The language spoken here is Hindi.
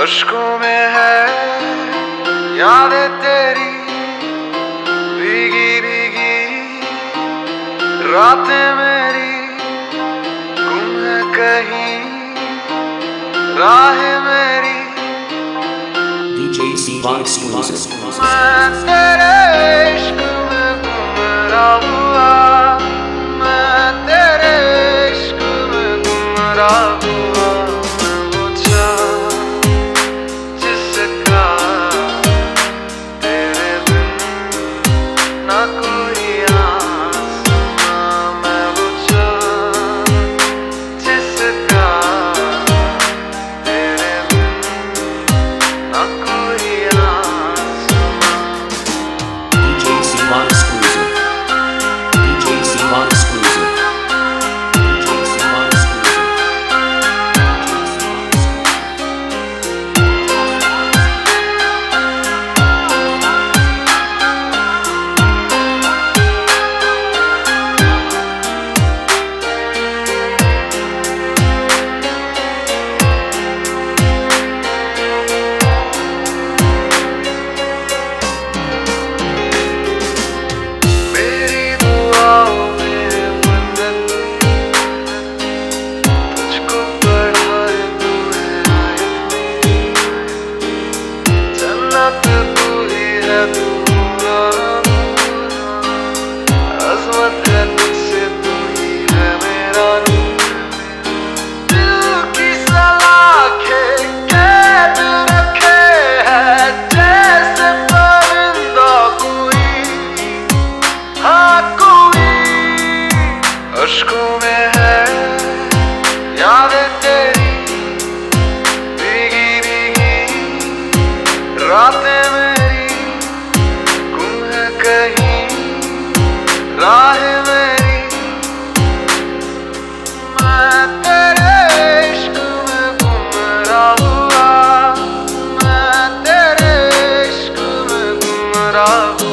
अश्कों में है यादें तेरी भीगी भीगी रातें मेरी गुम है कहीं राहें मेरी DJ Sivan exclusive. मैं तेरे इश्क में गुमराह हुआ मैं तेरे इश्क में गुमराह हुआ मैं वो चाँद जिसका तेरे बिन ना कोई आसमां मैं वो चाँद जिसका तेरे बिन ना कोई आसमां DJ Sivan exclusive. DJ Sivan exclusive. DJ Sivan exclusive. मेरी दुआओं में मन्नत तुझको बढ़ाए तू है आयत जन्नत तू ही है तू अज़मत है तुझसे तू ही है मेरा नूर दिल की सलाखें कैद रखे है जैसे परिंदा कोई हाँ कोई अश्कों में है यादें तेरी भीगी भीगी रातें मेरी गुम है कहीं राहें मेरी मैं तेरे इश्क में गुमराह हुआ मैं तेरे इश्क में गुमराह हुआ